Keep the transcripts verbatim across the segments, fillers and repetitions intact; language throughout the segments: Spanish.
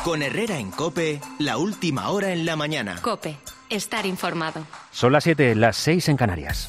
Con Herrera en COPE, la última hora en la mañana. COPE, estar informado. Son las siete, las seis en Canarias.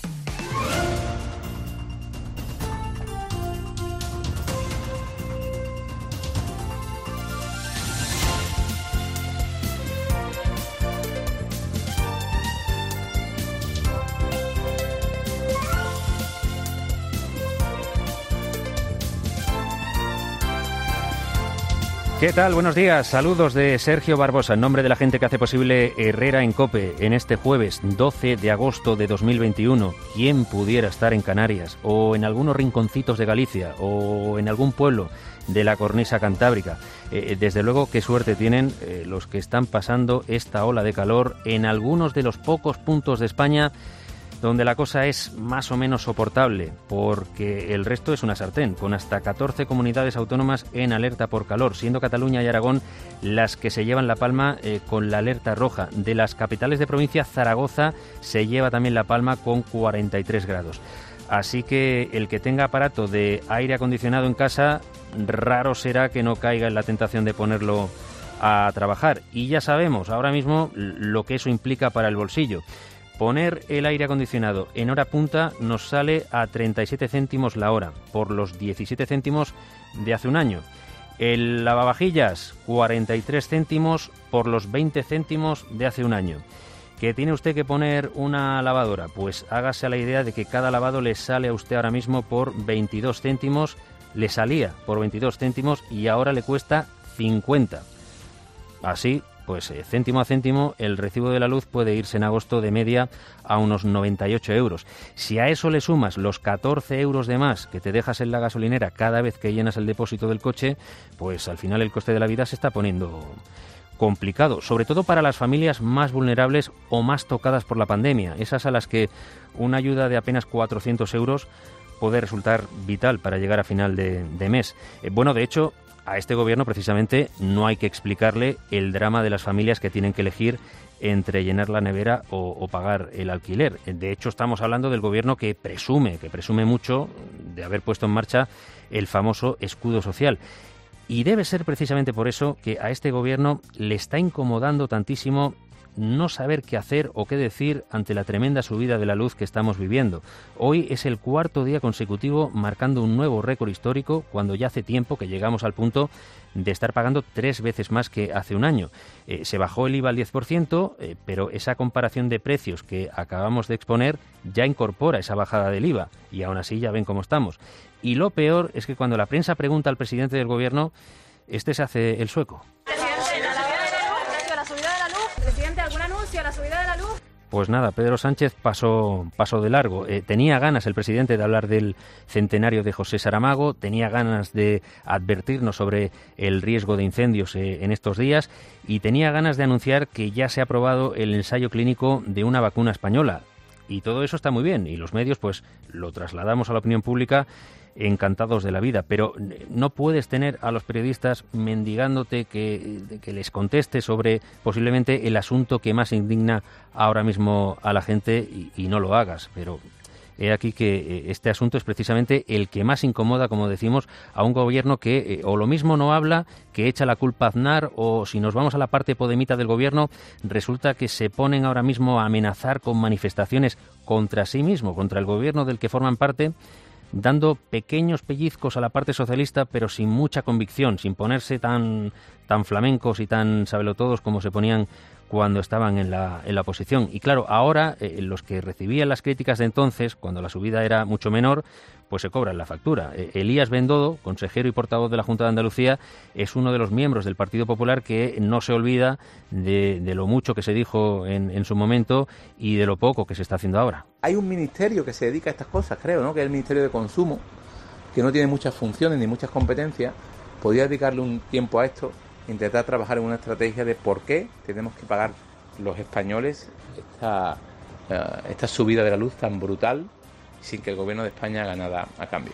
¿Qué tal? Buenos días. Saludos de Sergio Barbosa, en nombre de la gente que hace posible Herrera en COPE en este jueves doce de agosto de dos mil veintiuno. ¿Quién pudiera estar en Canarias o en algunos rinconcitos de Galicia o en algún pueblo de la cornisa cantábrica? Eh, desde luego, qué suerte tienen eh, los que están pasando esta ola de calor en algunos de los pocos puntos de España donde la cosa es más o menos soportable, porque el resto es una sartén, con hasta catorce comunidades autónomas en alerta por calor, siendo Cataluña y Aragón las que se llevan la palma eh, con la alerta roja. De las capitales de provincia, Zaragoza se lleva también la palma con cuarenta y tres grados. Así que el que tenga aparato de aire acondicionado en casa, raro será que no caiga en la tentación de ponerlo a trabajar. Y ya sabemos ahora mismo lo que eso implica para el bolsillo. Poner el aire acondicionado en hora punta nos sale a treinta y siete céntimos la hora, por los diecisiete céntimos de hace un año. El lavavajillas, cuarenta y tres céntimos por los veinte céntimos de hace un año. ¿Que tiene usted que poner una lavadora? Pues hágase a la idea de que cada lavado le sale a usted ahora mismo por veintidós céntimos, le salía por veintidós céntimos y ahora le cuesta cincuenta. Así, pues eh, céntimo a céntimo, el recibo de la luz puede irse en agosto de media a unos noventa y ocho euros. Si a eso le sumas los catorce euros de más que te dejas en la gasolinera cada vez que llenas el depósito del coche, pues al final el coste de la vida se está poniendo complicado, sobre todo para las familias más vulnerables o más tocadas por la pandemia, esas a las que una ayuda de apenas cuatrocientos euros puede resultar vital para llegar a final de, de mes. Eh, bueno, de hecho, a este gobierno precisamente no hay que explicarle el drama de las familias que tienen que elegir entre llenar la nevera o, o pagar el alquiler. De hecho, estamos hablando del gobierno que presume, que presume mucho de haber puesto en marcha el famoso escudo social. Y debe ser precisamente por eso que a este gobierno le está incomodando tantísimo no saber qué hacer o qué decir ante la tremenda subida de la luz que estamos viviendo. Hoy es el cuarto día consecutivo marcando un nuevo récord histórico, cuando ya hace tiempo que llegamos al punto de estar pagando tres veces más que hace un año. Eh, se bajó el I V A al diez por ciento, eh, pero esa comparación de precios que acabamos de exponer ya incorpora esa bajada del I V A, y aún así ya ven cómo estamos. Y lo peor es que cuando la prensa pregunta al presidente del gobierno, este se hace el sueco. ¿Algún anuncio a la subida de la luz? Pues nada, Pedro Sánchez pasó, pasó de largo. Eh, tenía ganas el presidente de hablar del centenario de José Saramago, tenía ganas de advertirnos sobre el riesgo de incendios eh, en estos días y tenía ganas de anunciar que ya se ha aprobado el ensayo clínico de una vacuna española. Y todo eso está muy bien y los medios pues lo trasladamos a la opinión pública encantados de la vida, pero no puedes tener a los periodistas mendigándote que, que les conteste sobre posiblemente el asunto que más indigna ahora mismo a la gente y, y no lo hagas, pero he aquí que este asunto es precisamente el que más incomoda, como decimos, a un gobierno que eh, o lo mismo no habla, que echa la culpa a Aznar, o si nos vamos a la parte podemita del gobierno, resulta que se ponen ahora mismo a amenazar con manifestaciones contra sí mismo, contra el gobierno del que forman parte, dando pequeños pellizcos a la parte socialista, pero sin mucha convicción, sin ponerse tan, tan flamencos y tan sabelotodos como se ponían cuando estaban en la, en la oposición. Y claro, ahora eh, los que recibían las críticas de entonces, cuando la subida era mucho menor, pues se cobran la factura. Eh, Elías Bendodo, consejero y portavoz de la Junta de Andalucía, es uno de los miembros del Partido Popular que no se olvida de, de lo mucho que se dijo en, en su momento y de lo poco que se está haciendo ahora. Hay un ministerio que se dedica a estas cosas, creo, ¿no? Que es el Ministerio de Consumo, que no tiene muchas funciones ni muchas competencias. Podría dedicarle un tiempo a esto, intentar trabajar en una estrategia de por qué tenemos que pagar los españoles esta, uh, esta subida de la luz tan brutal sin que el gobierno de España haga nada a cambio.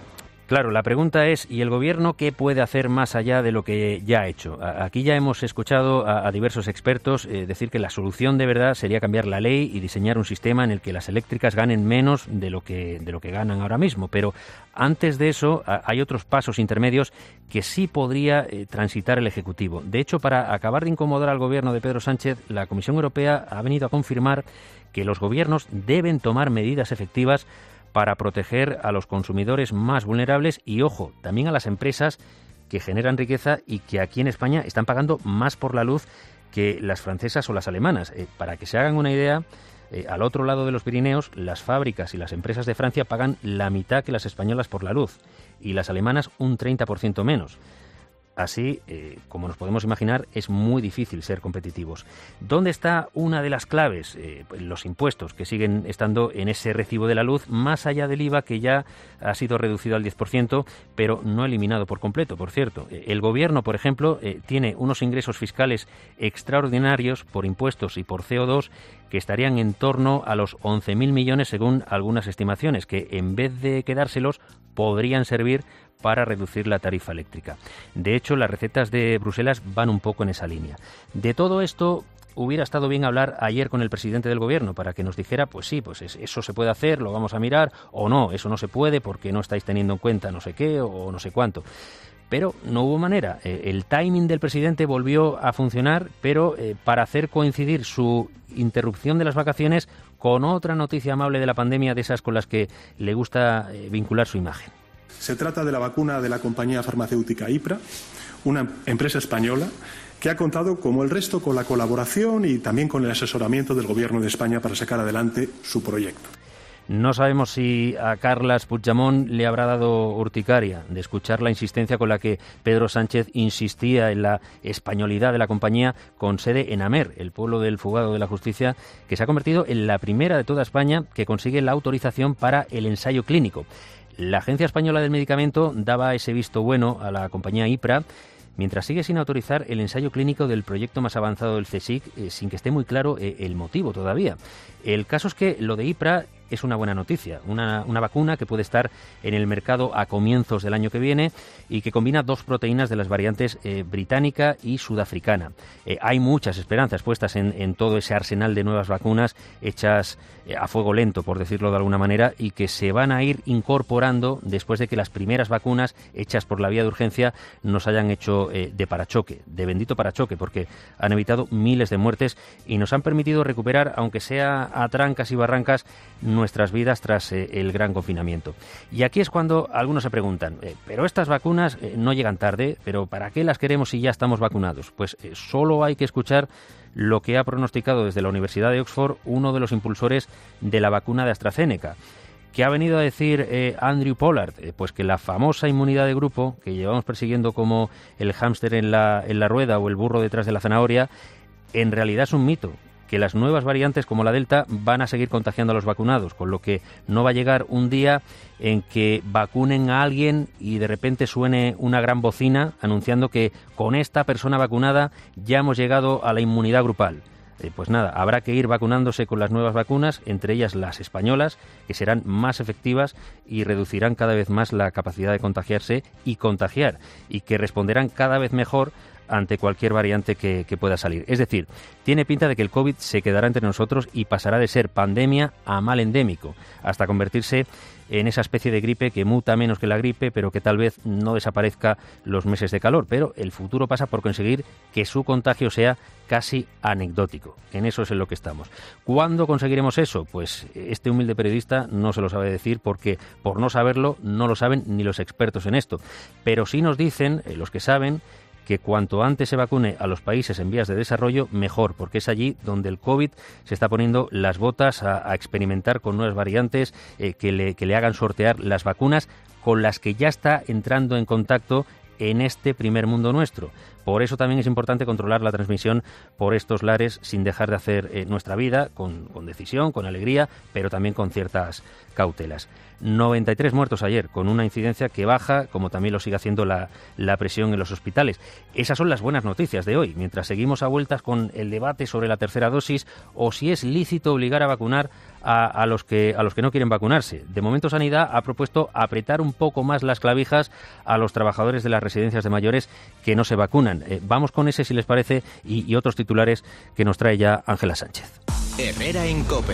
Claro, la pregunta es, ¿y el Gobierno qué puede hacer más allá de lo que ya ha hecho? Aquí ya hemos escuchado a, a diversos expertos eh, decir que la solución de verdad sería cambiar la ley y diseñar un sistema en el que las eléctricas ganen menos de lo que, de lo que ganan ahora mismo. Pero antes de eso a, hay otros pasos intermedios que sí podría eh, transitar el Ejecutivo. De hecho, para acabar de incomodar al Gobierno de Pedro Sánchez, la Comisión Europea ha venido a confirmar que los gobiernos deben tomar medidas efectivas para proteger a los consumidores más vulnerables y, ojo, también a las empresas que generan riqueza y que aquí en España están pagando más por la luz que las francesas o las alemanas. Eh, para que se hagan una idea, eh, al otro lado de los Pirineos, las fábricas y las empresas de Francia pagan la mitad que las españolas por la luz y las alemanas un treinta por ciento menos. Así, eh, como nos podemos imaginar, es muy difícil ser competitivos. ¿Dónde está una de las claves? Eh, los impuestos, que siguen estando en ese recibo de la luz, más allá del I V A, que ya ha sido reducido al diez por ciento, pero no eliminado por completo, por cierto. Eh, el Gobierno, por ejemplo, eh, tiene unos ingresos fiscales extraordinarios por impuestos y por C O dos que estarían en torno a los once mil millones según algunas estimaciones, que en vez de quedárselos podrían servir para reducir la tarifa eléctrica. De hecho, las recetas de Bruselas van un poco en esa línea. De todo esto hubiera estado bien hablar ayer con el presidente del Gobierno para que nos dijera, pues sí, pues eso se puede hacer, lo vamos a mirar, o no, eso no se puede porque no estáis teniendo en cuenta no sé qué o no sé cuánto. Pero no hubo manera. El timing del presidente volvió a funcionar, pero eh, para hacer coincidir su interrupción de las vacaciones con otra noticia amable de la pandemia, de esas con las que le gusta eh, vincular su imagen. Se trata de la vacuna de la compañía farmacéutica Ypra, una empresa española que ha contado, como el resto, con la colaboración y también con el asesoramiento del Gobierno de España para sacar adelante su proyecto. No sabemos si a Carles Puigdemont le habrá dado urticaria de escuchar la insistencia con la que Pedro Sánchez insistía en la españolidad de la compañía con sede en Amer, el pueblo del fugado de la justicia, que se ha convertido en la primera de toda España que consigue la autorización para el ensayo clínico. La Agencia Española del Medicamento daba ese visto bueno a la compañía Ypra, mientras sigue sin autorizar el ensayo clínico del proyecto más avanzado del CSIC, eh, sin que esté muy claro eh, el motivo todavía. El caso es que lo de Ypra es una buena noticia, una, una vacuna que puede estar en el mercado a comienzos del año que viene y que combina dos proteínas de las variantes eh, británica y sudafricana. Eh, hay muchas esperanzas puestas en, en todo ese arsenal de nuevas vacunas hechas eh, a fuego lento, por decirlo de alguna manera, y que se van a ir incorporando después de que las primeras vacunas hechas por la vía de urgencia nos hayan hecho eh, de parachoque, de bendito parachoque, porque han evitado miles de muertes y nos han permitido recuperar, aunque sea a trancas y barrancas, nuestras vidas tras eh, el gran confinamiento. Y aquí es cuando algunos se preguntan, eh, pero estas vacunas eh, no llegan tarde, pero ¿para qué las queremos si ya estamos vacunados? Pues eh, solo hay que escuchar lo que ha pronosticado desde la Universidad de Oxford uno de los impulsores de la vacuna de AstraZeneca. ¿Qué ha venido a decir eh, Andrew Pollard? Eh, pues que la famosa inmunidad de grupo, que llevamos persiguiendo como el hámster en la, en la rueda o el burro detrás de la zanahoria, en realidad es un mito, que las nuevas variantes como la Delta van a seguir contagiando a los vacunados, con lo que no va a llegar un día en que vacunen a alguien y de repente suene una gran bocina anunciando que con esta persona vacunada ya hemos llegado a la inmunidad grupal. Eh, pues nada, habrá que ir vacunándose con las nuevas vacunas, entre ellas las españolas, que serán más efectivas y reducirán cada vez más la capacidad de contagiarse y contagiar, y que responderán cada vez mejor ante cualquier variante que, que pueda salir. Es decir, tiene pinta de que el COVID se quedará entre nosotros y pasará de ser pandemia a mal endémico, hasta convertirse en esa especie de gripe que muta menos que la gripe, pero que tal vez no desaparezca los meses de calor. Pero el futuro pasa por conseguir que su contagio sea casi anecdótico. En eso es en lo que estamos. ¿Cuándo conseguiremos eso? Pues este humilde periodista no se lo sabe decir, porque por no saberlo no lo saben ni los expertos en esto. Pero sí nos dicen, eh, los que saben, que cuanto antes se vacune a los países en vías de desarrollo, mejor, porque es allí donde el COVID se está poniendo las botas a, a experimentar con nuevas variantes eh, que, le, que le hagan sortear las vacunas con las que ya está entrando en contacto en este primer mundo nuestro. Por eso también es importante controlar la transmisión por estos lares sin dejar de hacer eh, nuestra vida con, con decisión, con alegría, pero también con ciertas cautelas. noventa y tres muertos ayer, con una incidencia que baja, como también lo sigue haciendo la, la presión en los hospitales. Esas son las buenas noticias de hoy, mientras seguimos a vueltas con el debate sobre la tercera dosis o si es lícito obligar a vacunar a, a los que a los que no quieren vacunarse. De momento, Sanidad ha propuesto apretar un poco más las clavijas a los trabajadores de las residencias de mayores que no se vacunan. Eh, vamos con ese, si les parece, y, y otros titulares que nos trae ya Ángela Sánchez. Herrera en COPE.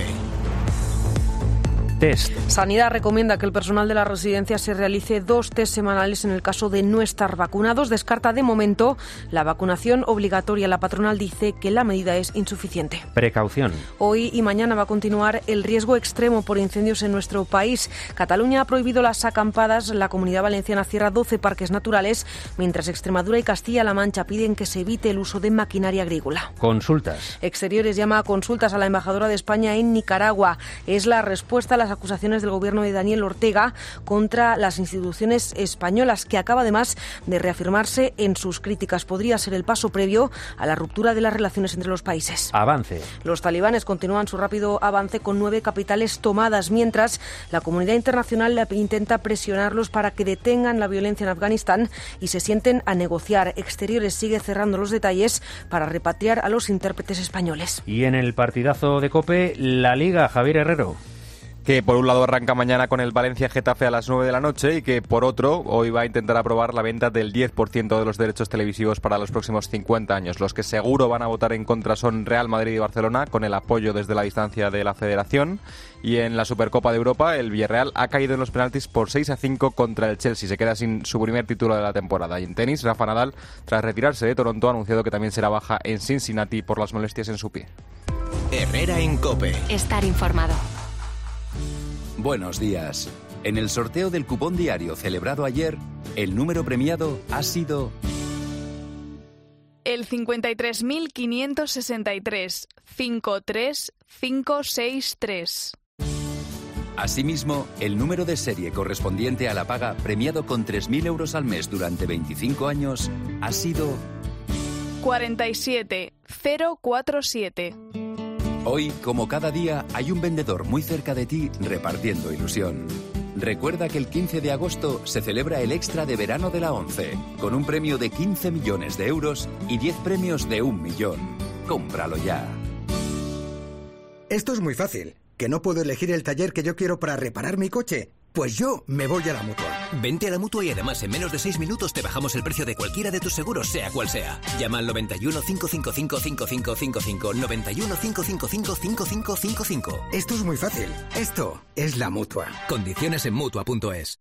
Test. Sanidad recomienda que el personal de la residencia se realice dos test semanales en el caso de no estar vacunados. Descarta de momento la vacunación obligatoria. La patronal dice que la medida es insuficiente. Precaución. Hoy y mañana va a continuar el riesgo extremo por incendios en nuestro país. Cataluña ha prohibido las acampadas. La Comunidad Valenciana cierra doce parques naturales, mientras Extremadura y Castilla-La Mancha piden que se evite el uso de maquinaria agrícola. Consultas. Exteriores llama a consultas a la embajadora de España en Nicaragua. Es la respuesta a la las acusaciones del gobierno de Daniel Ortega contra las instituciones españolas, que acaba además de reafirmarse en sus críticas. Podría ser el paso previo a la ruptura de las relaciones entre los países. Avance. Los talibanes continúan su rápido avance con nueve capitales tomadas, mientras la comunidad internacional intenta presionarlos para que detengan la violencia en Afganistán y se sienten a negociar. Exteriores sigue cerrando los detalles para repatriar a los intérpretes españoles. Y en el partidazo de COPE, la Liga, Javier Herrero. Que por un lado arranca mañana con el Valencia-Getafe a las nueve de la noche y que por otro hoy va a intentar aprobar la venta del diez por ciento de los derechos televisivos para los próximos cincuenta años. Los que seguro van a votar en contra son Real Madrid y Barcelona, con el apoyo desde la distancia de la Federación. Y en la Supercopa de Europa, el Villarreal ha caído en los penaltis por seis a cinco contra el Chelsea. Se queda sin su primer título de la temporada. Y en tenis, Rafa Nadal, tras retirarse de Toronto, ha anunciado que también será baja en Cincinnati por las molestias en su pie. Herrera en COPE. Estar informado. Buenos días. En el sorteo del cupón diario celebrado ayer, el número premiado ha sido el cincuenta y tres mil quinientos sesenta y tres, cinco tres cinco seis tres. Asimismo, el número de serie correspondiente a la paga premiado con tres mil euros al mes durante veinticinco años ha sido cuarenta y siete cero cuarenta y siete. Hoy, como cada día, hay un vendedor muy cerca de ti repartiendo ilusión. Recuerda que el quince de agosto se celebra el Extra de Verano de la ONCE, con un premio de quince millones de euros y diez premios de un millón. Cómpralo ya. Esto es muy fácil. ¿Que no puedo elegir el taller que yo quiero para reparar mi coche? Pues yo me voy a la Mutua. Vente a la Mutua y además en menos de seis minutos te bajamos el precio de cualquiera de tus seguros, sea cual sea. Llama al noventa y uno, cinco cinco cinco, cinco cinco cinco cinco, noventa y uno, cinco cinco cinco, cinco cinco cinco cinco. Esto es muy fácil. Esto es la Mutua. Condiciones en Mutua punto es.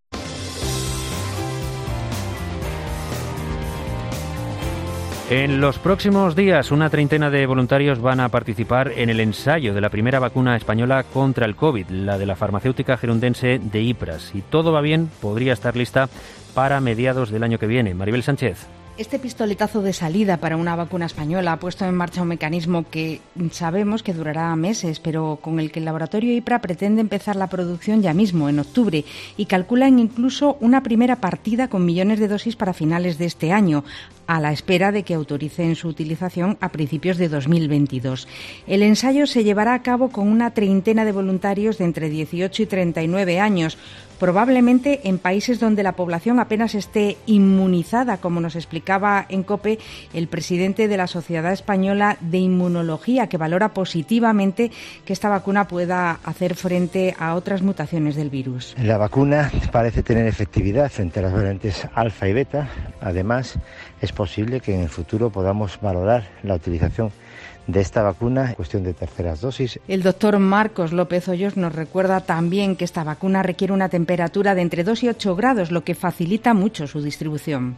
En los próximos días, una treintena de voluntarios van a participar en el ensayo de la primera vacuna española contra el COVID, la de la farmacéutica gerundense de Ypres. Si todo va bien, podría estar lista para mediados del año que viene. Maribel Sánchez. Este pistoletazo de salida para una vacuna española ha puesto en marcha un mecanismo que sabemos que durará meses, pero con el que el laboratorio IPRA pretende empezar la producción ya mismo, en octubre, y calculan incluso una primera partida con millones de dosis para finales de este año, a la espera de que autoricen su utilización a principios de dos mil veintidós. El ensayo se llevará a cabo con una treintena de voluntarios de entre dieciocho y treinta y nueve años, probablemente en países donde la población apenas esté inmunizada, como nos explicaba en COPE el presidente de la Sociedad Española de Inmunología, que valora positivamente que esta vacuna pueda hacer frente a otras mutaciones del virus. La vacuna parece tener efectividad frente a las variantes alfa y beta. Además, es posible que en el futuro podamos valorar la utilización de esta vacuna en cuestión de terceras dosis. El doctor Marcos López Hoyos nos recuerda también que esta vacuna requiere una temperatura de entre dos y ocho grados, lo que facilita mucho su distribución.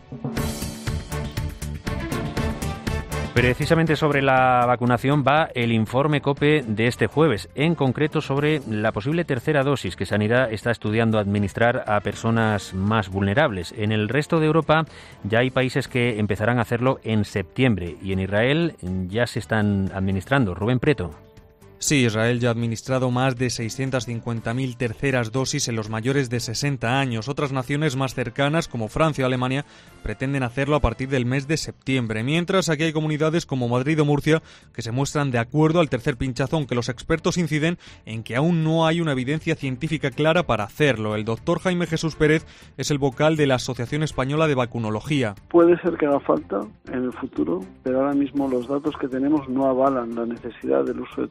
Precisamente sobre la vacunación va el informe COPE de este jueves, en concreto sobre la posible tercera dosis que Sanidad está estudiando administrar a personas más vulnerables. En el resto de Europa ya hay países que empezarán a hacerlo en septiembre y en Israel ya se están administrando. Rubén Preto. Sí, Israel ya ha administrado más de seiscientas cincuenta mil terceras dosis en los mayores de sesenta años. Otras naciones más cercanas, como Francia o Alemania, pretenden hacerlo a partir del mes de septiembre. Mientras, aquí hay comunidades como Madrid o Murcia que se muestran de acuerdo al tercer pinchazo, aunque los expertos inciden en que aún no hay una evidencia científica clara para hacerlo. El doctor Jaime Jesús Pérez es el vocal de la Asociación Española de Vacunología. Puede ser que haga falta en el futuro, pero ahora mismo los datos que tenemos no avalan la necesidad del uso de tercera dosis.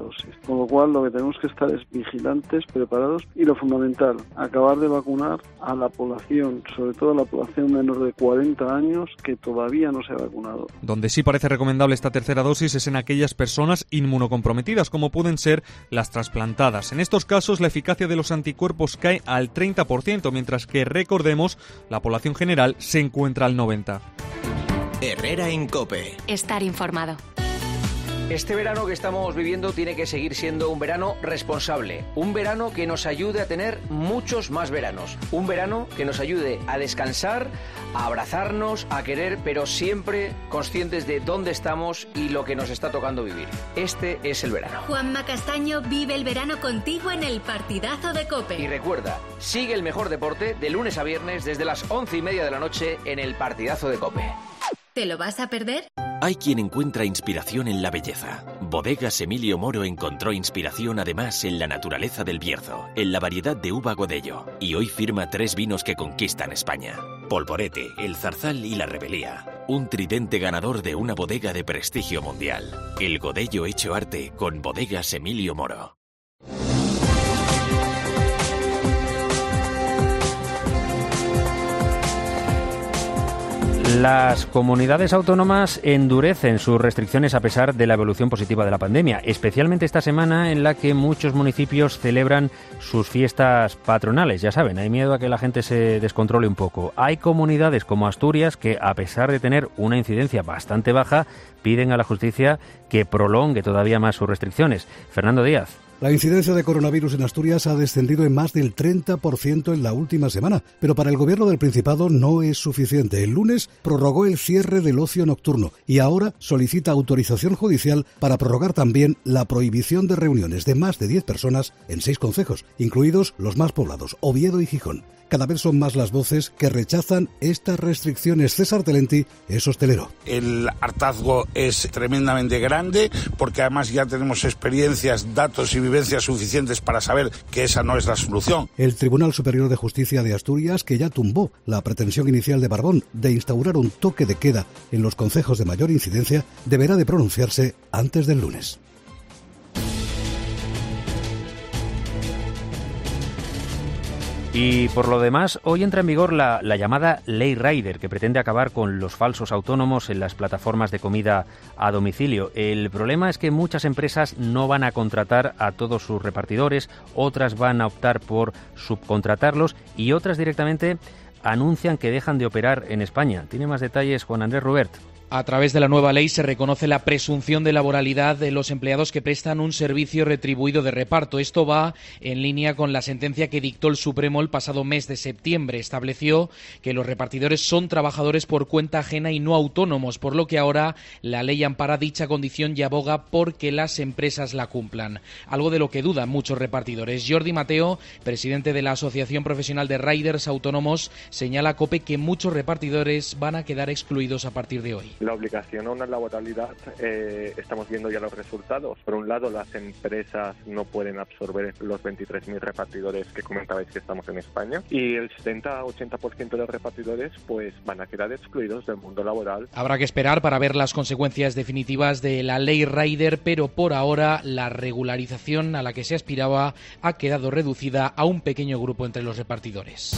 dosis. Con lo cual lo que tenemos que estar es vigilantes, preparados y lo fundamental, acabar de vacunar a la población, sobre todo a la población menor de cuarenta años que todavía no se ha vacunado. Donde sí parece recomendable esta tercera dosis es en aquellas personas inmunocomprometidas, como pueden ser las trasplantadas. En estos casos la eficacia de los anticuerpos cae al treinta por ciento, mientras que, recordemos, la población general se encuentra al noventa por ciento. Herrera en COPE. Estar informado. Este verano que estamos viviendo tiene que seguir siendo un verano responsable, un verano que nos ayude a tener muchos más veranos, un verano que nos ayude a descansar, a abrazarnos, a querer, pero siempre conscientes de dónde estamos y lo que nos está tocando vivir. Este es el verano. Juanma Castaño vive el verano contigo en el Partidazo de COPE. Y recuerda, sigue el mejor deporte de lunes a viernes desde las once y media de la noche en el Partidazo de COPE. ¿Te lo vas a perder? Hay quien encuentra inspiración en la belleza. Bodegas Emilio Moro encontró inspiración además en la naturaleza del Bierzo, en la variedad de uva Godello, y hoy firma tres vinos que conquistan España: Polvorete, El Zarzal y La Rebelía. Un tridente ganador de una bodega de prestigio mundial. El Godello hecho arte con Bodegas Emilio Moro. Las comunidades autónomas endurecen sus restricciones a pesar de la evolución positiva de la pandemia, especialmente esta semana en la que muchos municipios celebran sus fiestas patronales. Ya saben, hay miedo a que la gente se descontrole un poco. Hay comunidades como Asturias que, a pesar de tener una incidencia bastante baja, piden a la justicia que prolongue todavía más sus restricciones. Fernando Díaz. La incidencia de coronavirus en Asturias ha descendido en más del treinta por ciento en la última semana, pero para el Gobierno del Principado no es suficiente. El lunes prorrogó el cierre del ocio nocturno y ahora solicita autorización judicial para prorrogar también la prohibición de reuniones de más de diez personas en seis concejos, incluidos los más poblados, Oviedo y Gijón. Cada vez son más las voces que rechazan estas restricciones. César Telenti es hostelero. El hartazgo es tremendamente grande porque además ya tenemos experiencias, datos y vivencias suficientes para saber que esa no es la solución. El Tribunal Superior de Justicia de Asturias, que ya tumbó la pretensión inicial de Barbón de instaurar un toque de queda en los concejos de mayor incidencia, deberá de pronunciarse antes del lunes. Y por lo demás, hoy entra en vigor la, la llamada Ley Rider, que pretende acabar con los falsos autónomos en las plataformas de comida a domicilio. El problema es que muchas empresas no van a contratar a todos sus repartidores, otras van a optar por subcontratarlos y otras directamente anuncian que dejan de operar en España. Tiene más detalles Juan Andrés Rubert. A través de la nueva ley se reconoce la presunción de laboralidad de los empleados que prestan un servicio retribuido de reparto. Esto va en línea con la sentencia que dictó el Supremo el pasado mes de septiembre. Estableció que los repartidores son trabajadores por cuenta ajena y no autónomos, por lo que ahora la ley ampara dicha condición y aboga por que las empresas la cumplan. Algo de lo que dudan muchos repartidores. Jordi Mateo, presidente de la Asociación Profesional de Riders Autónomos, señala a COPE que muchos repartidores van a quedar excluidos a partir de hoy. La obligación a una laboralidad, eh, estamos viendo ya los resultados. Por un lado, las empresas no pueden absorber los veintitrés mil repartidores que comentabais que estamos en España y el setenta a ochenta por ciento de los repartidores pues van a quedar excluidos del mundo laboral. Habrá que esperar para ver las consecuencias definitivas de la ley Rider, pero por ahora la regularización a la que se aspiraba ha quedado reducida a un pequeño grupo entre los repartidores.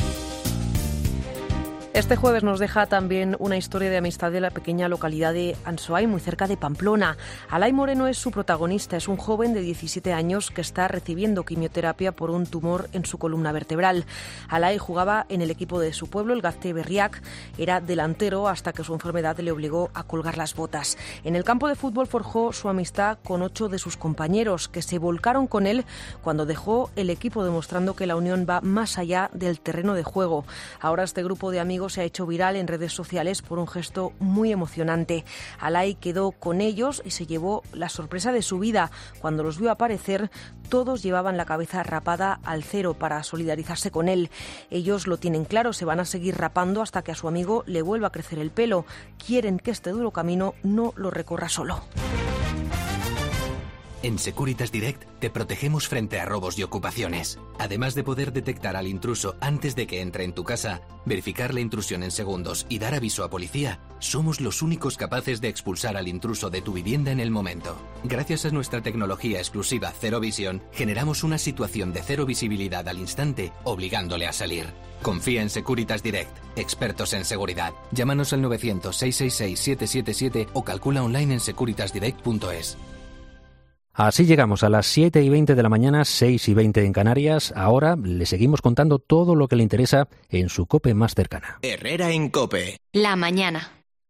Este jueves nos deja también una historia de amistad de la pequeña localidad de Ansoáin, muy cerca de Pamplona. Alay Moreno es su protagonista, es un joven de diecisiete años que está recibiendo quimioterapia por un tumor en su columna vertebral. Alay jugaba en el equipo de su pueblo, el Gazte Berriac, era delantero hasta que su enfermedad le obligó a colgar las botas. En el campo de fútbol forjó su amistad con ocho de sus compañeros, que se volcaron con él cuando dejó el equipo, demostrando que la unión va más allá del terreno de juego. Ahora este grupo de amigos se ha hecho viral en redes sociales por un gesto muy emocionante. Alay quedó con ellos y se llevó la sorpresa de su vida. Cuando los vio aparecer, todos llevaban la cabeza rapada al cero para solidarizarse con él. Ellos lo tienen claro, se van a seguir rapando hasta que a su amigo le vuelva a crecer el pelo. Quieren que este duro camino no lo recorra solo. En Securitas Direct te protegemos frente a robos y ocupaciones. Además de poder detectar al intruso antes de que entre en tu casa, verificar la intrusión en segundos y dar aviso a policía, somos los únicos capaces de expulsar al intruso de tu vivienda en el momento. Gracias a nuestra tecnología exclusiva Zero Vision, generamos una situación de cero visibilidad al instante, obligándole a salir. Confía en Securitas Direct, expertos en seguridad. Llámanos al novecientos, seiscientos sesenta y seis, setecientos setenta y siete o calcula online en securitas direct punto es. Así llegamos a las siete y veinte de la mañana, seis y veinte en Canarias. Ahora le seguimos contando todo lo que le interesa en su COPE más cercana. Herrera en COPE. La mañana.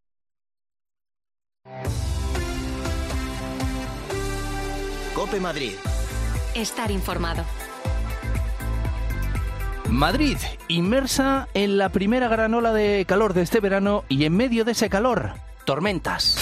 COPE Madrid. Estar informado. Madrid, inmersa en la primera gran ola de calor de este verano y en medio de ese calor, tormentas.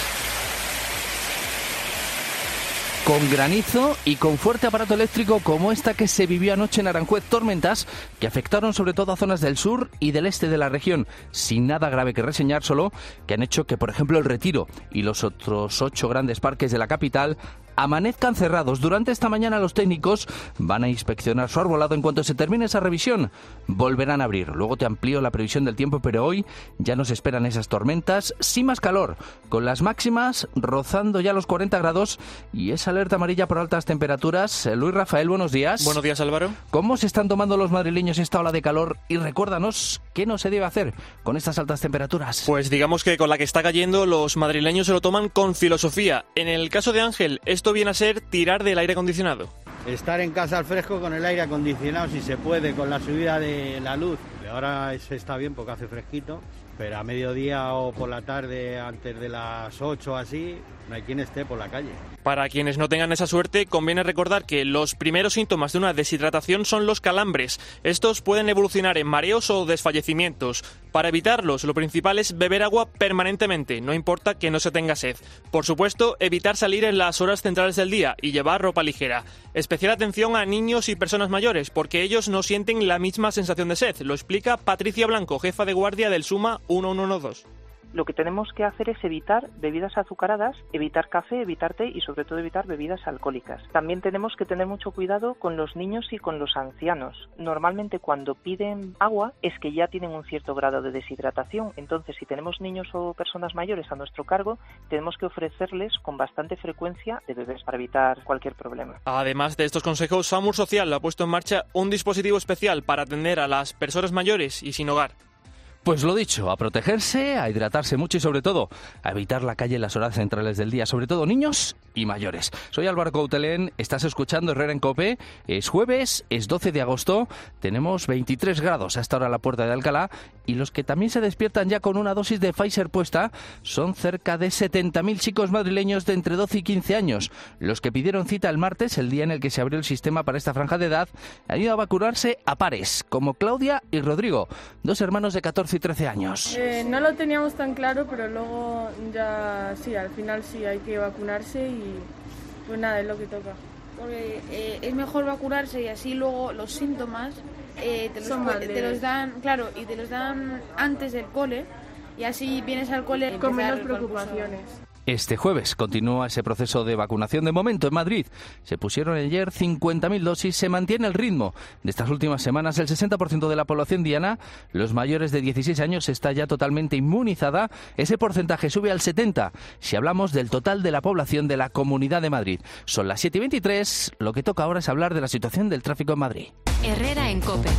Con granizo y con fuerte aparato eléctrico como esta que se vivió anoche en Aranjuez, tormentas que afectaron sobre todo a zonas del sur y del este de la región, sin nada grave que reseñar, solo que han hecho que, por ejemplo, el Retiro y los otros ocho grandes parques de la capital amanezcan cerrados. Durante esta mañana los técnicos van a inspeccionar su arbolado. En cuanto se termine esa revisión, volverán a abrir. Luego te amplío la previsión del tiempo, pero hoy ya nos esperan esas tormentas, sí más calor, con las máximas rozando ya los cuarenta grados y esa alerta amarilla por altas temperaturas. Luis Rafael, buenos días. Buenos días, Álvaro. ¿Cómo se están tomando los madrileños esta ola de calor? Y recuérdanos, ¿qué no se debe hacer con estas altas temperaturas? Pues digamos que con la que está cayendo, los madrileños se lo toman con filosofía. En el caso de Ángel, esto viene a ser tirar del aire acondicionado. Estar en casa al fresco con el aire acondicionado, si se puede, con la subida de la luz. Ahora se está bien porque hace fresquito, pero a mediodía o por la tarde, antes de las ocho así, no hay quien esté por la calle. Para quienes no tengan esa suerte, conviene recordar que los primeros síntomas de una deshidratación son los calambres. Estos pueden evolucionar en mareos o desfallecimientos. Para evitarlos, lo principal es beber agua permanentemente, no importa que no se tenga sed. Por supuesto, evitar salir en las horas centrales del día y llevar ropa ligera. Especial atención a niños y personas mayores, porque ellos no sienten la misma sensación de sed. Lo explica Patricia Blanco, jefa de guardia del SUMA uno uno dos. Lo que tenemos que hacer es evitar bebidas azucaradas, evitar café, evitar té y sobre todo evitar bebidas alcohólicas. También tenemos que tener mucho cuidado con los niños y con los ancianos. Normalmente cuando piden agua es que ya tienen un cierto grado de deshidratación. Entonces, si tenemos niños o personas mayores a nuestro cargo, tenemos que ofrecerles con bastante frecuencia de beber para evitar cualquier problema. Además de estos consejos, SAMUR Social ha puesto en marcha un dispositivo especial para atender a las personas mayores y sin hogar. Pues lo dicho, a protegerse, a hidratarse mucho y sobre todo a evitar la calle en las horas centrales del día, sobre todo niños y mayores. Soy Álvaro Coutelén, estás escuchando Herrera en COPE, es jueves, es doce de agosto, tenemos veintitrés grados hasta ahora a la puerta de Alcalá y los que también se despiertan ya con una dosis de Pfizer puesta son cerca de setenta mil chicos madrileños de entre doce y quince años. Los que pidieron cita el martes, el día en el que se abrió el sistema para esta franja de edad, han ido a vacunarse a pares, como Claudia y Rodrigo, dos hermanos de catorce y trece años. Eh, no lo teníamos tan claro, pero luego ya sí, al final sí hay que vacunarse y pues nada, es lo que toca. Porque eh, es mejor vacunarse y así luego los síntomas eh, te, los, te los dan, claro, y te los dan antes del cole y así vienes al cole con menos preocupaciones. Este jueves continúa ese proceso de vacunación. De momento, en Madrid se pusieron ayer cincuenta mil dosis. Se mantiene el ritmo de estas últimas semanas. El sesenta por ciento de la población diana, los mayores de dieciséis años, está ya totalmente inmunizada. Ese porcentaje sube al setenta por ciento si hablamos del total de la población de la Comunidad de Madrid. Son las siete y veintitrés. Lo que toca ahora es hablar de la situación del tráfico en Madrid. Herrera en COPE.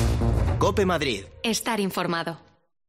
COPE Madrid. Estar informado.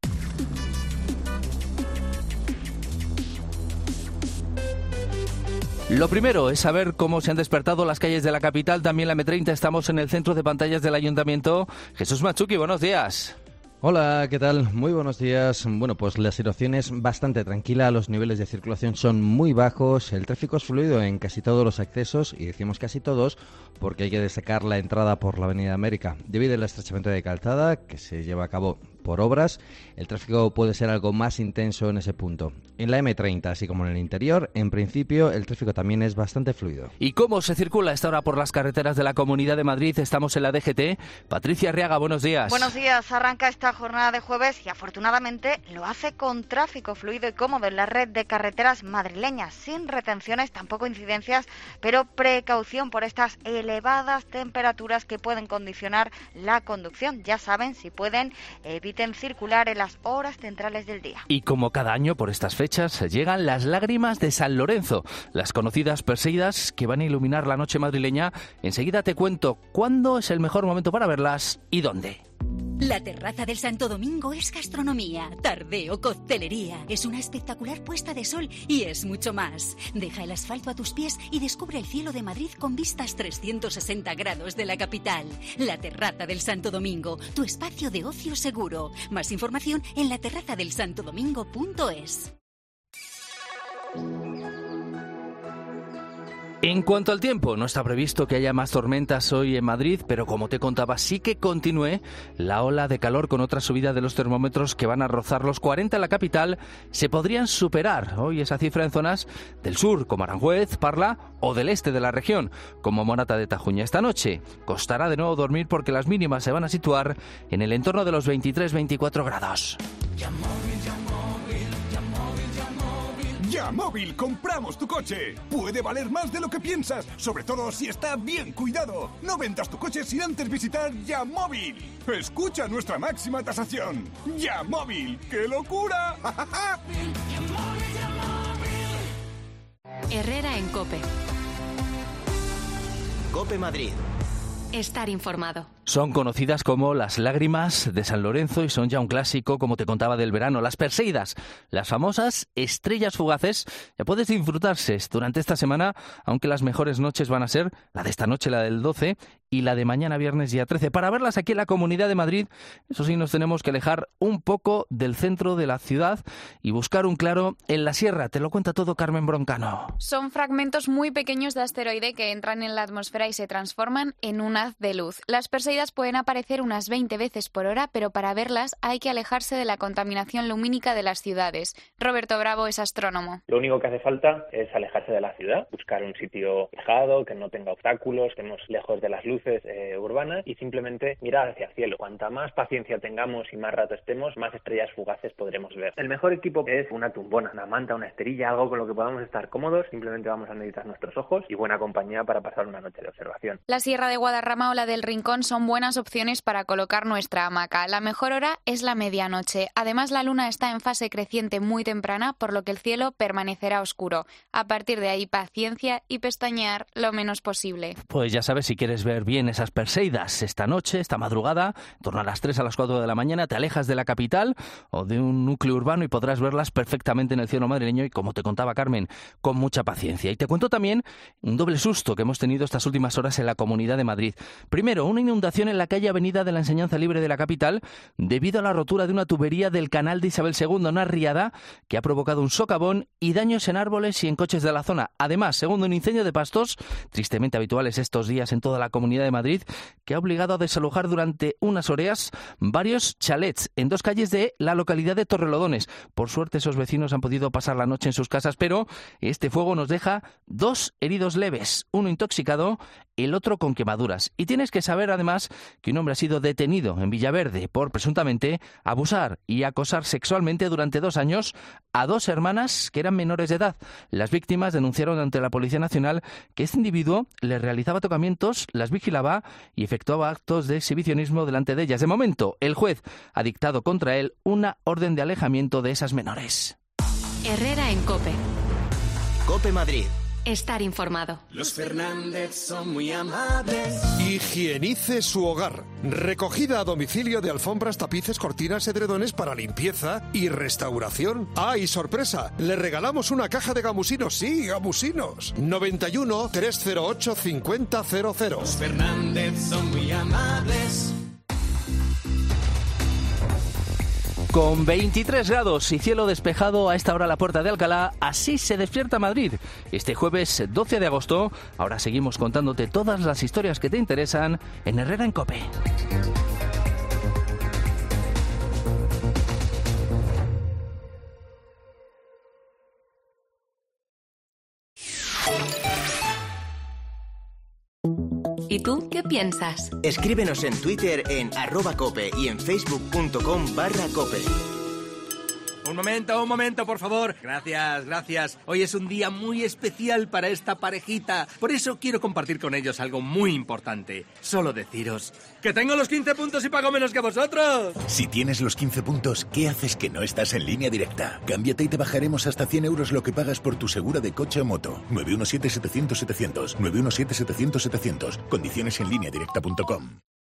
Lo primero es saber cómo se han despertado las calles de la capital, también la eme treinta. Estamos en el centro de pantallas del Ayuntamiento. Jesús Machuki, buenos días. Hola, ¿qué tal? Muy buenos días. Bueno, pues la situación es bastante tranquila, los niveles de circulación son muy bajos, el tráfico es fluido en casi todos los accesos, y decimos casi todos porque hay que destacar la entrada por la Avenida América, debido al estrechamiento de calzada que se lleva a cabo por por obras, el tráfico puede ser algo más intenso en ese punto. En la eme treinta, así como en el interior, en principio el tráfico también es bastante fluido. ¿Y cómo se circula a esta hora por las carreteras de la Comunidad de Madrid? Estamos en la D G T. Patricia Arriaga, buenos días. Buenos días. Arranca esta jornada de jueves y afortunadamente lo hace con tráfico fluido y cómodo en la red de carreteras madrileñas, sin retenciones, tampoco incidencias, pero precaución por estas elevadas temperaturas que pueden condicionar la conducción. Ya saben, si pueden, eviten circular en las horas centrales del día. Y como cada año por estas fechas llegan las lágrimas de San Lorenzo, las conocidas Perseidas que van a iluminar la noche madrileña. Enseguida te cuento cuándo es el mejor momento para verlas y dónde. La terraza del Santo Domingo es gastronomía, tardeo, coctelería. Es una espectacular puesta de sol y es mucho más. Deja el asfalto a tus pies y descubre el cielo de Madrid con vistas trescientos sesenta grados de la capital. La terraza del Santo Domingo, tu espacio de ocio seguro. Más información en la terraza del santo domingo punto es. En cuanto al tiempo, no está previsto que haya más tormentas hoy en Madrid, pero como te contaba, sí que continúe la ola de calor con otra subida de los termómetros que van a rozar los cuarenta en la capital. Se podrían superar hoy esa cifra en zonas del sur, como Aranjuez, Parla, o del este de la región, como Morata de Tajuña. Esta noche costará de nuevo dormir porque las mínimas se van a situar en el entorno de los veintitrés a veinticuatro grados. Yamóvil, compramos tu coche. Puede valer más de lo que piensas, sobre todo si está bien cuidado. No vendas tu coche sin antes visitar Yamóvil. Escucha nuestra máxima tasación. Yamóvil, ¡qué locura! Herrera en COPE. COPE Madrid. Estar informado. Son conocidas como las lágrimas de San Lorenzo y son ya un clásico, como te contaba, del verano. Las Perseidas, las famosas estrellas fugaces, ya puedes disfrutarse durante esta semana, aunque las mejores noches van a ser la de esta noche, la del doce, y la de mañana viernes día trece. Para verlas aquí en la Comunidad de Madrid, eso sí, nos tenemos que alejar un poco del centro de la ciudad y buscar un claro en la sierra. Te lo cuenta todo Carmen Broncano. Son fragmentos muy pequeños de asteroide que entran en la atmósfera y se transforman en un haz de luz. Las Perseidas pueden aparecer unas veinte veces por hora, pero para verlas hay que alejarse de la contaminación lumínica de las ciudades. Roberto Bravo es astrónomo. Lo único que hace falta es alejarse de la ciudad, buscar un sitio alejado, que no tenga obstáculos, que estemos lejos de las luces eh, urbanas y simplemente mirar hacia el cielo. Cuanta más paciencia tengamos y más rato estemos, más estrellas fugaces podremos ver. El mejor equipo es una tumbona, una manta, una esterilla, algo con lo que podamos estar cómodos. Simplemente vamos a necesitar nuestros ojos y buena compañía para pasar una noche de observación. La Sierra de Guadarrama o la del Rincón son buenas opciones para colocar nuestra hamaca. La mejor hora es la medianoche. Además, la luna está en fase creciente muy temprana, por lo que el cielo permanecerá oscuro. A partir de ahí, paciencia y pestañear lo menos posible. Pues ya sabes, si quieres ver bien esas Perseidas esta noche, esta madrugada, en torno a las tres a las cuatro de la mañana, te alejas de la capital o de un núcleo urbano y podrás verlas perfectamente en el cielo madrileño y, como te contaba Carmen, con mucha paciencia. Y te cuento también un doble susto que hemos tenido estas últimas horas en la Comunidad de Madrid. Primero, una inundación en la calle Avenida de la Enseñanza Libre de la capital debido a la rotura de una tubería del canal de Isabel segunda, una riada que ha provocado un socavón y daños en árboles y en coches de la zona. Además, segundo, un incendio de pastos, tristemente habituales estos días en toda la Comunidad de Madrid, que ha obligado a desalojar durante unas horas varios chalets en dos calles de la localidad de Torrelodones. Por suerte, esos vecinos han podido pasar la noche en sus casas, pero este fuego nos deja dos heridos leves, uno intoxicado, el otro con quemaduras. Y tienes que saber, además, que un hombre ha sido detenido en Villaverde por presuntamente abusar y acosar sexualmente durante dos años a dos hermanas que eran menores de edad. Las víctimas denunciaron ante la Policía Nacional que este individuo les realizaba tocamientos, las vigilaba y efectuaba actos de exhibicionismo delante de ellas. De momento, el juez ha dictado contra él una orden de alejamiento de esas menores. Herrera en COPE. COPE Madrid. Estar informado. Los Fernández son muy amables. Higienice su hogar. Recogida a domicilio de alfombras, tapices, cortinas, edredones para limpieza y restauración. ¡Ah, y sorpresa! Le regalamos una caja de gamusinos. Sí, gamusinos. noventa y uno, trescientos ocho, cincuenta cero cero. Los Fernández son muy amables. Con veintitrés grados y cielo despejado a esta hora la Puerta de Alcalá, así se despierta Madrid. Este jueves doce de agosto, ahora seguimos contándote todas las historias que te interesan en Herrera en COPE. ¿Y tú qué piensas? Escríbenos en Twitter en arroba cope y en facebook.com barra cope. Un momento, un momento, por favor. Gracias, gracias. Hoy es un día muy especial para esta parejita. Por eso quiero compartir con ellos algo muy importante. Solo deciros que tengo los quince puntos y pago menos que vosotros. Si tienes los quince puntos, ¿qué haces que no estás en Línea Directa? Cámbiate y te bajaremos hasta cien euros lo que pagas por tu segura de coche o moto. nueve uno siete, setecientos, setecientos. nueve uno siete, setecientos, setecientos. Condiciones en línea directa punto com.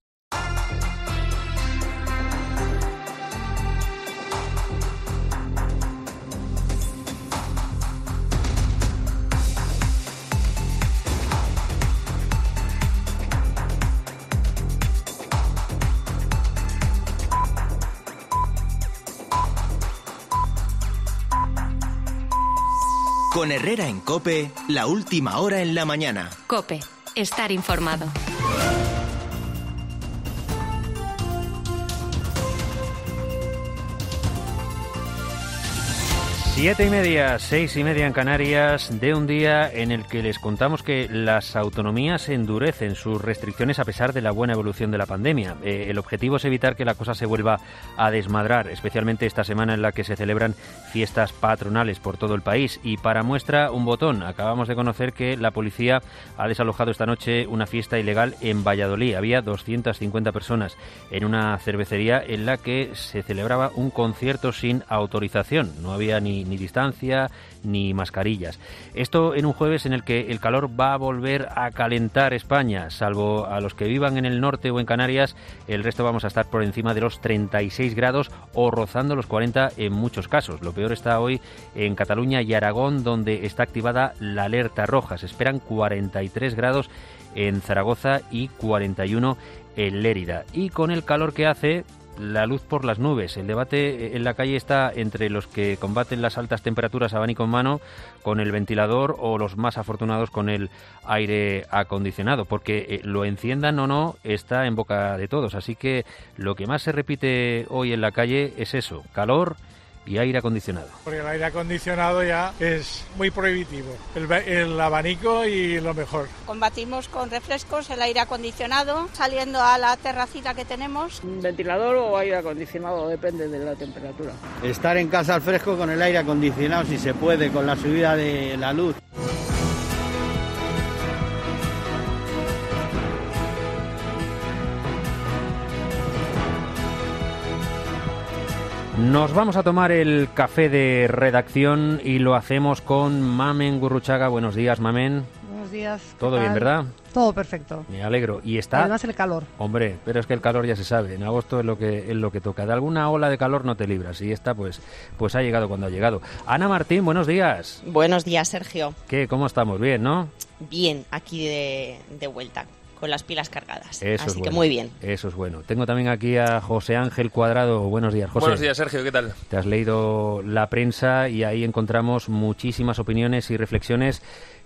Con Herrera en COPE, la última hora en la mañana. COPE, estar informado. Siete y media, seis y media en Canarias, de un día en el que les contamos que las autonomías endurecen sus restricciones a pesar de la buena evolución de la pandemia. Eh, el objetivo es evitar que la cosa se vuelva a desmadrar, especialmente esta semana en la que se celebran fiestas patronales por todo el país. Y para muestra, un botón. Acabamos de conocer que la policía ha desalojado esta noche una fiesta ilegal en Valladolid. Había doscientas cincuenta personas en una cervecería en la que se celebraba un concierto sin autorización. No había ni ni distancia, ni mascarillas. Esto en un jueves en el que el calor va a volver a calentar España, salvo a los que vivan en el norte o en Canarias, el resto vamos a estar por encima de los treinta y seis grados o rozando los cuarenta en muchos casos. Lo peor está hoy en Cataluña y Aragón, donde está activada la alerta roja. Se esperan cuarenta y tres grados en Zaragoza y cuarenta y uno en Lérida. Y con el calor que hace, la luz por las nubes. El debate en la calle está entre los que combaten las altas temperaturas abanico en mano con el ventilador o los más afortunados con el aire acondicionado, porque lo enciendan o no está en boca de todos. Así que lo que más se repite hoy en la calle es eso: calor y aire acondicionado. Porque el aire acondicionado ya es muy prohibitivo, el, el abanico y lo mejor. Combatimos con refrescos el aire acondicionado, saliendo a la terracita que tenemos. Ventilador o aire acondicionado, depende de la temperatura. Estar en casa al fresco con el aire acondicionado si se puede, con la subida de la luz. Nos vamos a tomar el café de redacción y lo hacemos con Mamen Gurruchaga. Buenos días, Mamen. Buenos días. ¿Todo bien, verdad? Todo perfecto. Me alegro. Y está... Además el calor. Hombre, pero es que el calor ya se sabe. En agosto es lo que es lo que toca. De alguna ola de calor no te libras. Y esta, pues, pues ha llegado cuando ha llegado. Ana Martín, buenos días. Buenos días, Sergio. ¿Qué? ¿Cómo estamos? Bien, ¿no? Bien, aquí de, de vuelta, con las pilas cargadas. Eso Así es que bueno. muy bien. Eso es bueno. Tengo también aquí a José Ángel Cuadrado. Buenos días, José. Buenos días, Sergio. ¿Qué tal? Te has leído la prensa y ahí encontramos muchísimas opiniones y reflexiones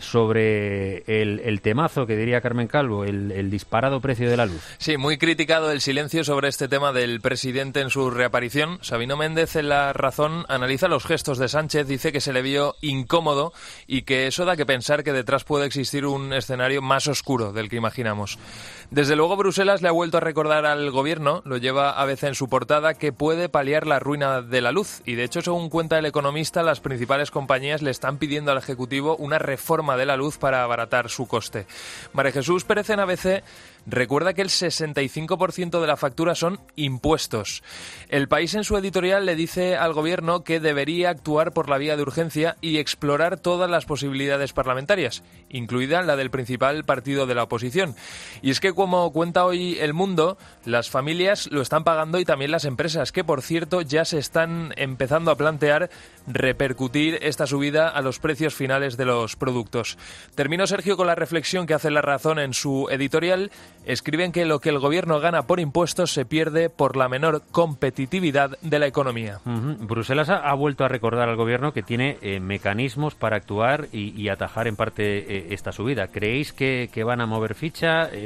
sobre el, el temazo que diría Carmen Calvo, el, el disparado precio de la luz. Sí, muy criticado el silencio sobre este tema del presidente en su reaparición. Sabino Méndez, en La Razón, analiza los gestos de Sánchez, dice que se le vio incómodo y que eso da que pensar que detrás puede existir un escenario más oscuro del que imaginamos. Desde luego, Bruselas le ha vuelto a recordar al gobierno, lo lleva a veces en su portada, que puede paliar la ruina de la luz. Y de hecho, según cuenta El Economista, las principales compañías le están pidiendo al Ejecutivo una reforma de la luz para abaratar su coste. María Jesús Pérez en A B C recuerda que el sesenta y cinco por ciento de la factura son impuestos. El País, en su editorial, le dice al gobierno que debería actuar por la vía de urgencia y explorar todas las posibilidades parlamentarias, incluida la del principal partido de la oposición. Y es que, como cuenta hoy El Mundo, las familias lo están pagando y también las empresas, que por cierto ya se están empezando a plantear repercutir esta subida a los precios finales de los productos. Termino, Sergio, con la reflexión que hace La Razón en su editorial. Escriben que lo que el gobierno gana por impuestos se pierde por la menor competitividad de la economía. Uh-huh. Bruselas ha, ha vuelto a recordar al gobierno que tiene eh, mecanismos para actuar y, y atajar en parte eh, esta subida. ¿Creéis que, que van a mover ficha eh, o están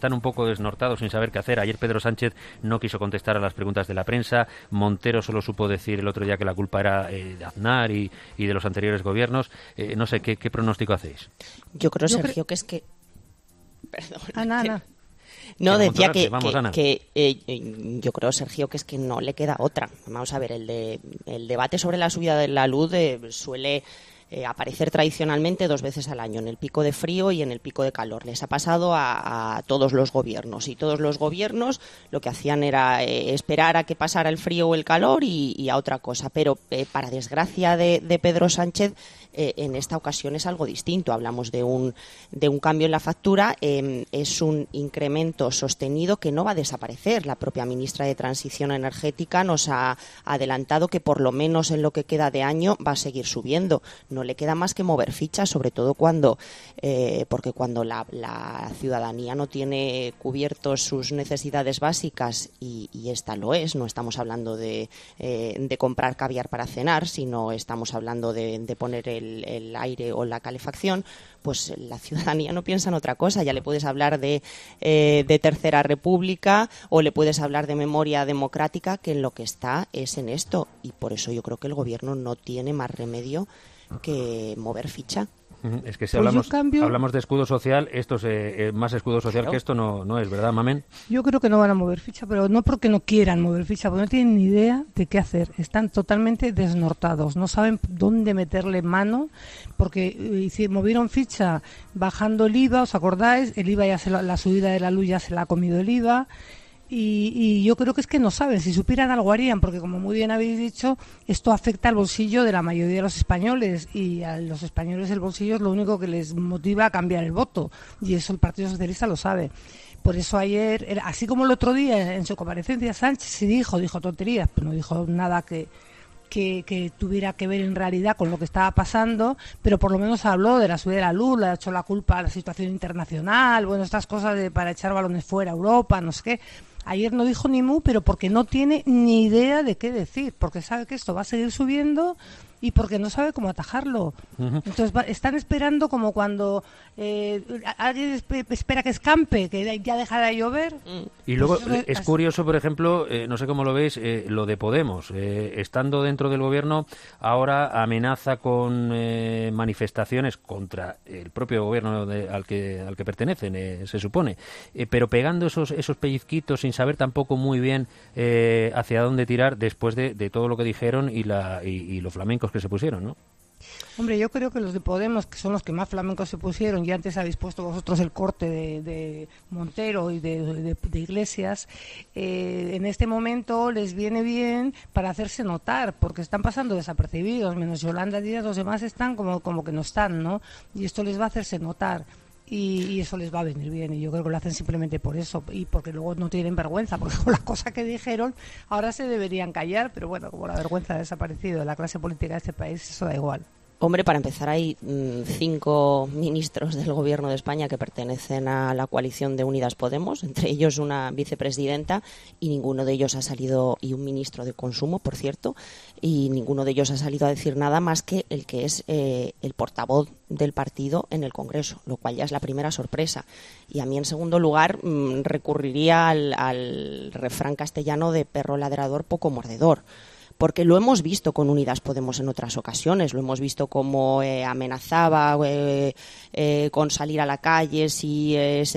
están un poco desnortados sin saber qué hacer. Ayer Pedro Sánchez no quiso contestar a las preguntas de la prensa. Montero solo supo decir el otro día que la culpa era eh, de Aznar y, y de los anteriores gobiernos. Eh, no sé, ¿qué, qué pronóstico hacéis? Yo creo, Yo Sergio, cre- que es que... Perdón. Ana, Ana. No, Que decía amontonarse, que, vamos, que- Ana. que, eh, yo creo, Sergio, que es que no le queda otra. Vamos a ver, el, de, el debate sobre la subida de la luz eh, suele eh, aparecer tradicionalmente dos veces al año, en el pico de frío y en el pico de calor. Les ha pasado a, a todos los gobiernos, y todos los gobiernos lo que hacían era eh, esperar a que pasara el frío o el calor y, y a otra cosa. Pero eh, para desgracia de, de Pedro Sánchez, eh, en esta ocasión es algo distinto. Hablamos de un, de un cambio en la factura, eh, es un incremento sostenido que no va a desaparecer. La propia ministra de Transición Energética nos ha adelantado que por lo menos en lo que queda de año va a seguir subiendo. No le queda más que mover fichas, sobre todo cuando, eh, porque cuando la, la ciudadanía no tiene cubiertos sus necesidades básicas, y, y esta lo es, no estamos hablando de, eh, de comprar caviar para cenar, sino estamos hablando de, de poner el El, el aire o la calefacción, pues la ciudadanía no piensa en otra cosa. Ya le puedes hablar de, eh, de Tercera República o le puedes hablar de memoria democrática, que en lo que está es en esto. Y por eso yo creo que el gobierno no tiene más remedio que mover ficha. Es que si Pues hablamos, yo cambio- hablamos de escudo social, esto es eh, eh, más escudo social Claro. que esto no, no es, ¿verdad, Mamen? Yo creo que no van a mover ficha, pero no porque no quieran mover ficha, porque no tienen ni idea de qué hacer. Están totalmente desnortados, no saben dónde meterle mano, porque eh, hici- movieron ficha bajando el I V A, ¿os acordáis? El I V A ya se lo- la subida de la luz ya se la ha comido el I V A. Y, y yo creo que es que no saben, si supieran algo harían, porque como muy bien habéis dicho, esto afecta al bolsillo de la mayoría de los españoles, y a los españoles el bolsillo es lo único que les motiva a cambiar el voto, y eso el Partido Socialista lo sabe. Por eso ayer, era- así como el otro día en su comparecencia, Sánchez sí dijo, dijo tonterías, pero no dijo nada que, que, que tuviera que ver en realidad con lo que estaba pasando, pero por lo menos habló de la subida de la luz, le ha hecho la culpa a la situación internacional, bueno, estas cosas de para echar balones fuera a Europa, no sé qué. Ayer no dijo ni mu, pero porque no tiene ni idea de qué decir, porque sabe que esto va a seguir subiendo y porque no sabe cómo atajarlo. Ujú. Entonces va- están esperando como cuando eh, alguien espe- espera que escampe, que ya dejará de llover. Y luego Pues, es así- curioso, por ejemplo, eh, no sé cómo lo veis, eh, lo de Podemos. Eh, estando dentro del gobierno, ahora amenaza con eh, manifestaciones contra el propio gobierno de- al que al que pertenecen, eh, se supone. Eh, pero pegando esos esos pellizquitos sin saber tampoco muy bien eh, hacia dónde tirar después de, de todo lo que dijeron y, la, y, y los flamencos que se pusieron, ¿no? Hombre, yo creo que los de Podemos, que son los que más flamencos se pusieron, y antes habéis puesto vosotros el corte de, de Montero y de, de- de Iglesias, eh, en este momento les viene bien para hacerse notar, porque están pasando desapercibidos, menos Yolanda Díaz, los demás están como, como que no están, ¿no? Y esto les va a hacerse notar. Y, y eso les va a venir bien, y yo creo que lo hacen simplemente por eso, y porque luego no tienen vergüenza, porque con las cosas que dijeron ahora se deberían callar, pero bueno, como la vergüenza ha desaparecido de la clase política de este país, eso da igual. Hombre, para empezar, hay mm, cinco ministros del Gobierno de España que pertenecen a la coalición de Unidas Podemos, entre ellos una vicepresidenta, y ninguno de ellos ha salido, y un ministro de Consumo, por cierto, y ninguno de ellos ha salido a decir nada más que el que es eh, el portavoz del partido en el Congreso, lo cual ya es la primera sorpresa. Y a mí, en segundo lugar, mm, recurriría al, al refrán castellano de perro ladrador, poco mordedor. Porque lo hemos visto con Unidas Podemos en otras ocasiones, lo hemos visto como eh, amenazaba eh, eh, con salir a la calle si eh,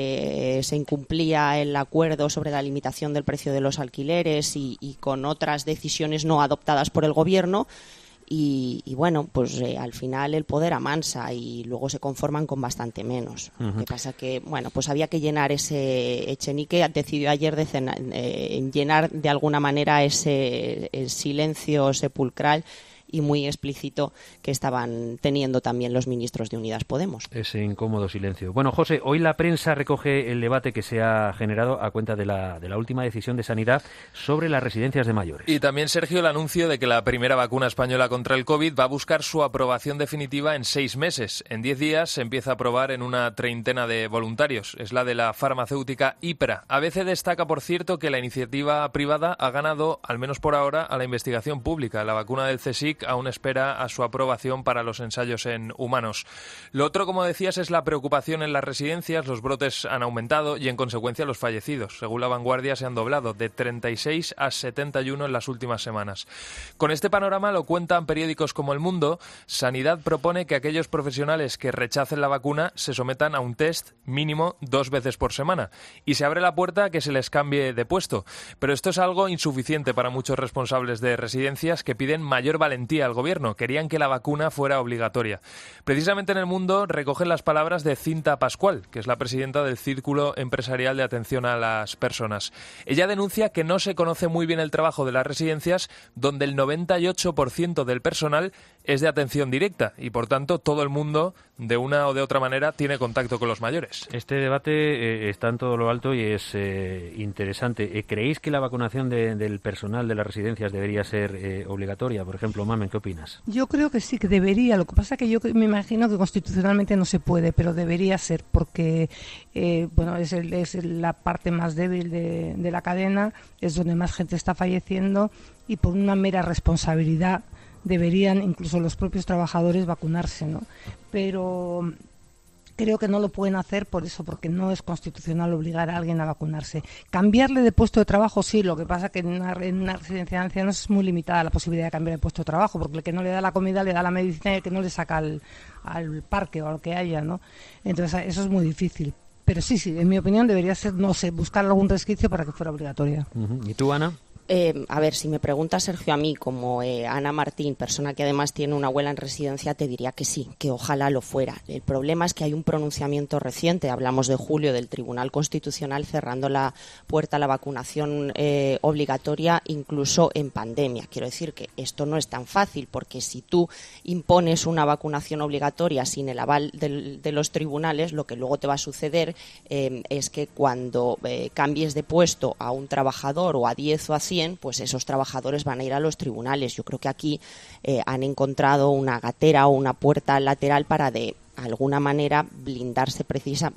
se, se incumplía el acuerdo sobre la limitación del precio de los alquileres, y, y con otras decisiones no adoptadas por el Gobierno. Y, y bueno, pues eh, al final el poder amansa y luego se conforman con bastante menos. Ujú. Lo que pasa que, bueno, pues había que llenar ese Echenique, decidió ayer de cena- eh, llenar de alguna manera ese el silencio sepulcral y muy explícito que estaban teniendo también los ministros de Unidas Podemos. Ese incómodo silencio. Bueno, José, hoy la prensa recoge el debate que se ha generado a cuenta de la, de la última decisión de Sanidad sobre las residencias de mayores. Y también, Sergio, el anuncio de que la primera vacuna española contra el COVID va a buscar su aprobación definitiva en seis meses. En diez días se empieza a aprobar en una treintena de voluntarios. Es la de la farmacéutica IPRA. A B C destaca, por cierto, que la iniciativa privada ha ganado, al menos por ahora, a la investigación pública. La vacuna del CSIC Sputnik aún espera a su aprobación para los ensayos en humanos. Lo otro, como decías, es la preocupación en las residencias. Los brotes han aumentado y, en consecuencia, los fallecidos. Según La Vanguardia, se han doblado de treinta y seis a setenta y uno en las últimas semanas. Con este panorama, lo cuentan periódicos como El Mundo, Sanidad propone que aquellos profesionales que rechacen la vacuna se sometan a un test mínimo dos veces por semana y se abre la puerta a que se les cambie de puesto. Pero esto es algo insuficiente para muchos responsables de residencias que piden mayor valentía al gobierno. Querían que la vacuna fuera obligatoria. Precisamente en El Mundo recogen las palabras de Cinta Pascual, que es la presidenta del Círculo Empresarial de Atención a las Personas. Ella denuncia que no se conoce muy bien el trabajo de las residencias, donde el noventa y ocho por ciento del personal es de atención directa y, por tanto, todo el mundo, de una o de otra manera, tiene contacto con los mayores. Este debate eh, está en todo lo alto y es eh, interesante. ¿Creéis que la vacunación de, del personal de las residencias debería ser eh, obligatoria? Por ejemplo, Mamen, ¿qué opinas? Yo creo que sí, que debería. Lo que pasa es que yo me imagino que constitucionalmente no se puede, pero debería ser porque eh, bueno, es, el, es la parte más débil de, de la cadena, es donde más gente está falleciendo y por una mera responsabilidad deberían incluso los propios trabajadores vacunarse, ¿no? Pero creo que no lo pueden hacer por eso, porque no es constitucional obligar a alguien a vacunarse. Cambiarle de puesto de trabajo, sí, lo que pasa es que en una, en una residencia de ancianos es muy limitada la posibilidad de cambiar de puesto de trabajo, porque el que no le da la comida le da la medicina y el que no le saca al, al parque o a lo que haya, ¿no? Entonces eso es muy difícil. Pero sí, sí, en mi opinión debería ser, no sé, buscar algún resquicio para que fuera obligatoria. Uh-huh. ¿Y tú, Ana? Eh, a ver, si me pregunta Sergio a mí, como eh, Ana Martín, persona que además tiene una abuela en residencia, te diría que sí, que ojalá lo fuera. El problema es que hay un pronunciamiento reciente, hablamos de julio, del Tribunal Constitucional cerrando la puerta a la vacunación eh, obligatoria incluso en pandemia. Quiero decir que esto no es tan fácil, porque si tú impones una vacunación obligatoria sin el aval del, de los tribunales, lo que luego te va a suceder eh, es que cuando eh, cambies de puesto a un trabajador o a diez o a cien, pues esos trabajadores van a ir a los tribunales. Yo creo que aquí eh, han encontrado una gatera o una puerta lateral para de alguna manera blindarse precisa,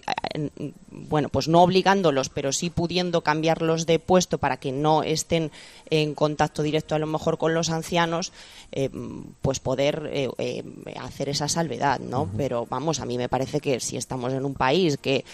bueno, pues no obligándolos, pero sí pudiendo cambiarlos de puesto para que no estén en contacto directo a lo mejor con los ancianos, eh, pues poder eh, eh, hacer esa salvedad, ¿no? Uh-huh. Pero vamos, a mí me parece que si estamos en un país que,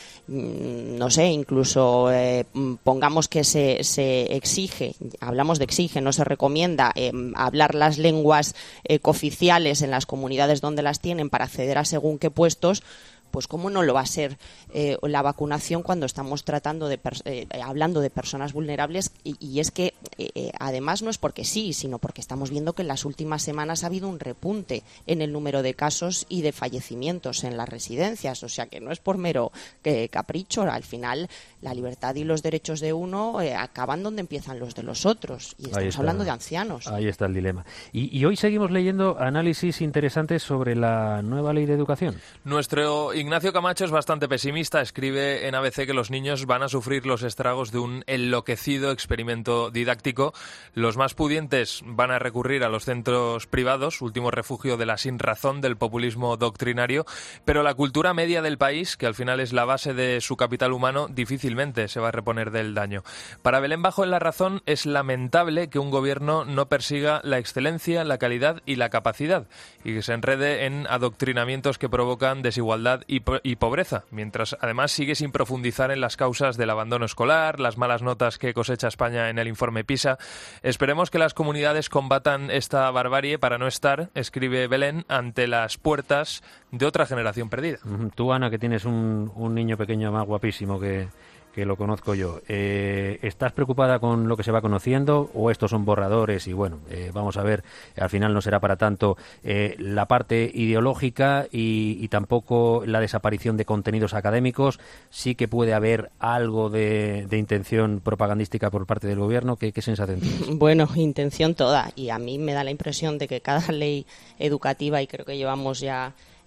no sé, incluso eh, pongamos que se, se exige, hablamos de exige, no se recomienda eh, hablar las lenguas eh, cooficiales en las comunidades donde las tienen para acceder a según qué puestos, pues cómo no lo va a ser eh, la vacunación cuando estamos tratando de eh, hablando de personas vulnerables y, y es que eh, además no es porque sí, sino porque estamos viendo que en las últimas semanas ha habido un repunte en el número de casos y de fallecimientos en las residencias, o sea que no es por mero eh, capricho, al final la libertad y los derechos de uno eh, acaban donde empiezan los de los otros y estamos hablando de ancianos. Ahí está el dilema. Y, y hoy seguimos leyendo análisis interesantes sobre la nueva ley de educación. Nuestro Ignacio Camacho es bastante pesimista. Escribe en A B C que los niños van a sufrir los estragos de un enloquecido experimento didáctico. Los más pudientes van a recurrir a los centros privados, último refugio de la sinrazón del populismo doctrinario, pero la cultura media del país, que al final es la base de su capital humano, difícilmente se va a reponer del daño. Para Belén Bajo en La Razón, es lamentable que un gobierno no persiga la excelencia, la calidad y la capacidad, y que se enrede en adoctrinamientos que provocan desigualdad y, po- y pobreza, mientras además sigue sin profundizar en las causas del abandono escolar, las malas notas que cosecha España en el informe PISA. Esperemos que las comunidades combatan esta barbarie para no estar, escribe Belén, ante las puertas de otra generación perdida. Uh-huh. Tú, Ana, que tienes un, un niño pequeño más guapísimo que... que lo conozco yo. Eh, ¿Estás preocupada con lo que se va conociendo o estos son borradores? Y bueno, eh, vamos a ver, al final no será para tanto eh, la parte ideológica y, y tampoco la desaparición de contenidos académicos. Sí que puede haber algo de, de intención propagandística por parte del gobierno. ¿Qué, qué sensación tienes? Bueno, intención toda. Y a mí me da la impresión de que cada ley educativa, y creo que llevamos ya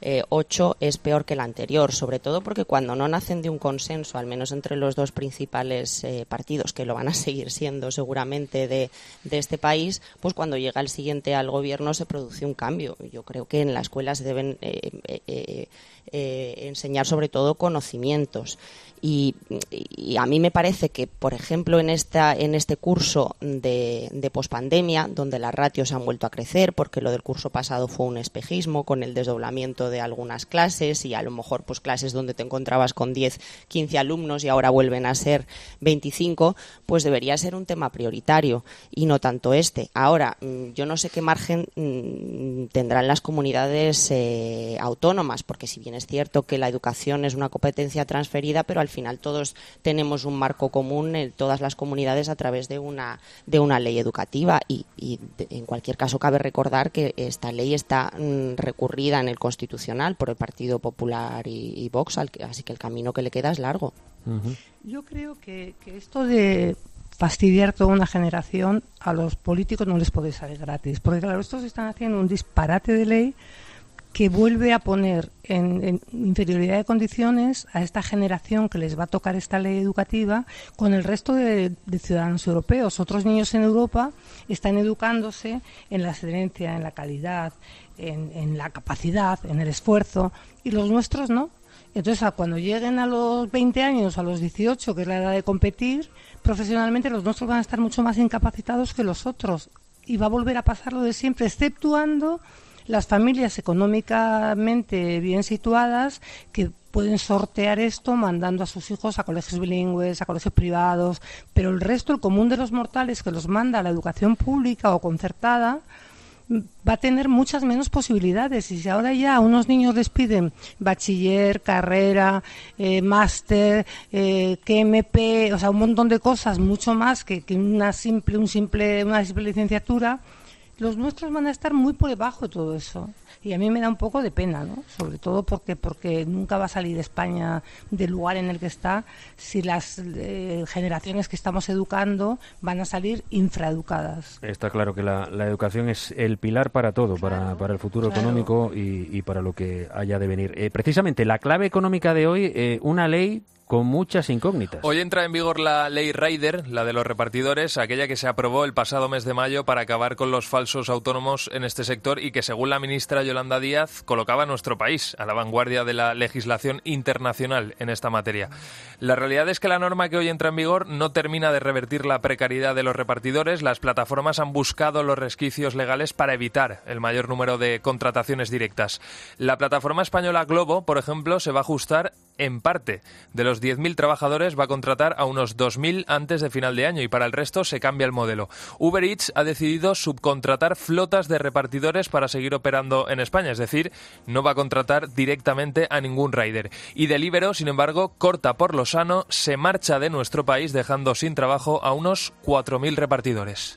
eh, ocho es peor que la anterior, sobre todo porque cuando no nacen de un consenso, al menos entre los dos principales eh, partidos, que lo van a seguir siendo seguramente de, de este país, pues cuando llega el siguiente al gobierno se produce un cambio. Yo creo que en la escuela se deben eh, eh, eh, eh, enseñar sobre todo conocimientos. Y, y a mí me parece que, por ejemplo, en esta en este curso de, de pospandemia, donde las ratios han vuelto a crecer, porque lo del curso pasado fue un espejismo con el desdoblamiento de algunas clases y a lo mejor pues clases donde te encontrabas con diez, quince alumnos y ahora vuelven a ser veinticinco, pues debería ser un tema prioritario y no tanto este. Ahora, yo no sé qué margen mmm, tendrán las comunidades eh, autónomas, porque si bien es cierto que la educación es una competencia transferida, pero al final todos tenemos un marco común en todas las comunidades a través de una de una ley educativa y, y de, en cualquier caso cabe recordar que esta ley está mm, recurrida en el Constitucional por el Partido Popular y, y Vox, así que el camino que le queda es largo. Uh-huh. Yo creo que, que esto de fastidiar toda una generación a los políticos no les puede salir gratis, porque claro, estos están haciendo un disparate de ley que vuelve a poner en, en inferioridad de condiciones a esta generación que les va a tocar esta ley educativa con el resto de, de ciudadanos europeos. Otros niños en Europa están educándose en la excelencia, en la calidad, en, en la capacidad, en el esfuerzo, y los nuestros no. Entonces, cuando lleguen a los veinte años, a los dieciocho, que es la edad de competir profesionalmente, los nuestros van a estar mucho más incapacitados que los otros. Y va a volver a pasar lo de siempre, exceptuando las familias económicamente bien situadas que pueden sortear esto mandando a sus hijos a colegios bilingües, a colegios privados, pero el resto, el común de los mortales que los manda a la educación pública o concertada, va a tener muchas menos posibilidades. Y si ahora ya a unos niños les piden bachiller, carrera, eh, máster, eh, K M P, o sea, un montón de cosas, mucho más que, que una simple, un simple, una simple licenciatura, los nuestros van a estar muy por debajo de todo eso. Y a mí me da un poco de pena, ¿no? Sobre todo porque porque nunca va a salir España del lugar en el que está si las eh, generaciones que estamos educando van a salir infraeducadas. Está claro que la, la educación es el pilar para todo, claro, para, para el futuro claro. económico y, y para lo que haya de venir. Eh, precisamente, la clave económica de hoy, eh, una ley con muchas incógnitas. Hoy entra en vigor la ley Rider, la de los repartidores, aquella que se aprobó el pasado mes de mayo para acabar con los falsos autónomos en este sector y que, según la ministra Yolanda Díaz, colocaba a nuestro país a la vanguardia de la legislación internacional en esta materia. La realidad es que la norma que hoy entra en vigor no termina de revertir la precariedad de los repartidores. Las plataformas han buscado los resquicios legales para evitar el mayor número de contrataciones directas. La plataforma española Globo, por ejemplo, se va a ajustar en parte. De los diez mil trabajadores va a contratar a unos dos mil antes de final de año y para el resto se cambia el modelo. Uber Eats ha decidido subcontratar flotas de repartidores para seguir operando en España, es decir, no va a contratar directamente a ningún rider. Y Deliveroo, sin embargo, corta por lo sano, se marcha de nuestro país dejando sin trabajo a unos cuatro mil repartidores.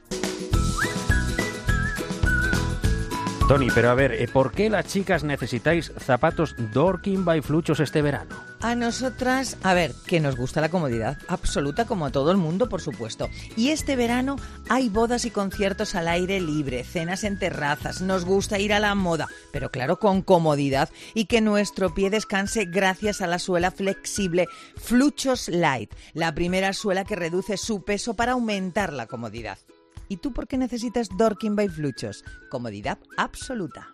Tony, pero a ver, ¿por qué las chicas necesitáis zapatos Dorking by Fluchos este verano? A nosotras, a ver, que nos gusta la comodidad absoluta como a todo el mundo, por supuesto. Y este verano hay bodas y conciertos al aire libre, cenas en terrazas, nos gusta ir a la moda, pero claro, con comodidad y que nuestro pie descanse gracias a la suela flexible Fluchos Light, la primera suela que reduce su peso para aumentar la comodidad. ¿Y tú por qué necesitas Dorking by Fluchos? Comodidad absoluta.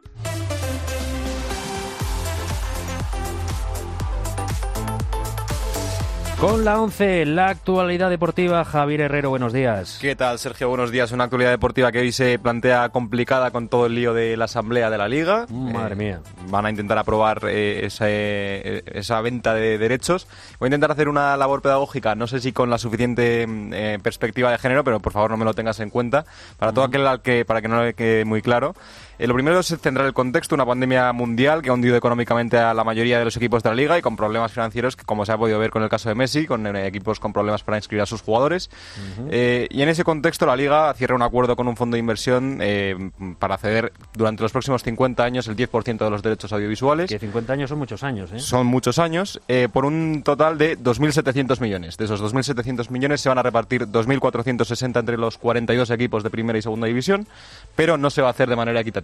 Con la once, la actualidad deportiva, Javier Herrero, buenos días. ¿Qué tal, Sergio? Buenos días. Una actualidad deportiva que hoy se plantea complicada con todo el lío de la asamblea de la Liga. Mm, madre eh, mía. Van a intentar aprobar eh, esa, eh, esa venta de derechos. Voy a intentar hacer una labor pedagógica, no sé si con la suficiente eh, perspectiva de género, pero por favor no me lo tengas en cuenta. Para mm. todo aquel al que, para que no le quede muy claro. Eh, lo primero es centrar el contexto, una pandemia mundial que ha hundido económicamente a la mayoría de los equipos de la Liga y con problemas financieros, que, como se ha podido ver con el caso de Messi, con eh, equipos con problemas para inscribir a sus jugadores. Uh-huh. Eh, y en ese contexto la Liga cierra un acuerdo con un fondo de inversión eh, para ceder durante los próximos cincuenta años el diez por ciento de los derechos audiovisuales. Que cincuenta años son muchos años, ¿eh? Son muchos años, eh, por un total de dos mil setecientos millones. De esos dos mil setecientos millones se van a repartir dos mil cuatrocientos sesenta entre los cuarenta y dos equipos de primera y segunda división, pero no se va a hacer de manera equitativa.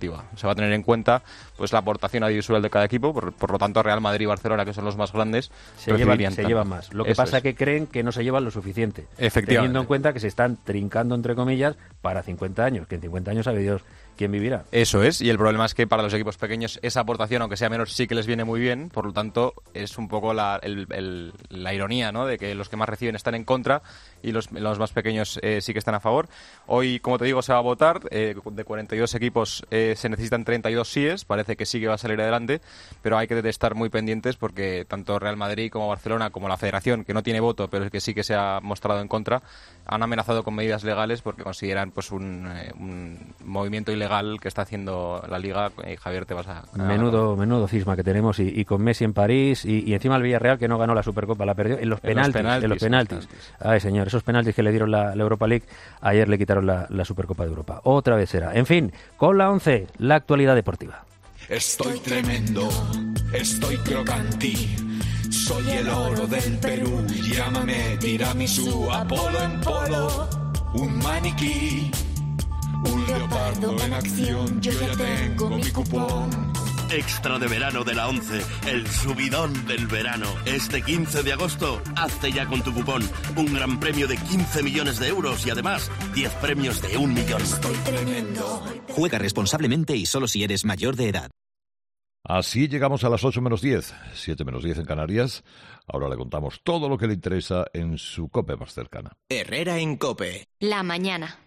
deportiva. Se va a tener en cuenta pues la aportación audiovisual de cada equipo, por, por lo tanto Real Madrid y Barcelona, que son los más grandes, se llevan, se llevan más. Lo que Eso pasa es que creen que no se llevan lo suficiente, teniendo en cuenta que se están trincando, entre comillas, para cincuenta años, que en cincuenta años sabe Dios quién vivirá. Eso es, y el problema es que para los equipos pequeños esa aportación, aunque sea menor, sí que les viene muy bien, por lo tanto es un poco la, el, el, la ironía, ¿no?, de que los que más reciben están en contra y los, los más pequeños eh, sí que están a favor. Hoy, como te digo, se va a votar, eh, de cuarenta y dos equipos eh, se necesitan treinta y dos síes, parece que sí que va a salir adelante, pero hay que estar muy pendientes porque tanto Real Madrid como Barcelona, como la Federación, que no tiene voto, pero que sí que se ha mostrado en contra, han amenazado con medidas legales porque consideran pues un, eh, un movimiento ilegal que está haciendo la Liga. eh, Javier, te vas a... a menudo menudo cisma que tenemos, y, y con Messi en París, y, y encima el Villarreal, que no ganó la Supercopa, la perdió en los penaltis, en los penaltis, en los penaltis. Ay, señor, esos penaltis que le dieron la, la Europa League, ayer le quitaron la, la Supercopa de Europa. Otra vez será. En fin, con la once, la actualidad deportiva. Estoy tremendo, estoy crocanti, soy el oro del Perú, llámame tiramisú, Apolo en polo, un maniquí, un leopardo en acción, yo ya tengo mi cupón. Extra de verano de la once, el subidón del verano. Este quince de agosto, hazte ya con tu cupón. Un gran premio de quince millones de euros y además diez premios de un millón. Estoy tremendo. Juega responsablemente y solo si eres mayor de edad. Así llegamos a las ocho menos diez, siete menos diez en Canarias. Ahora le contamos todo lo que le interesa en su COPE más cercana. Herrera en COPE. La mañana.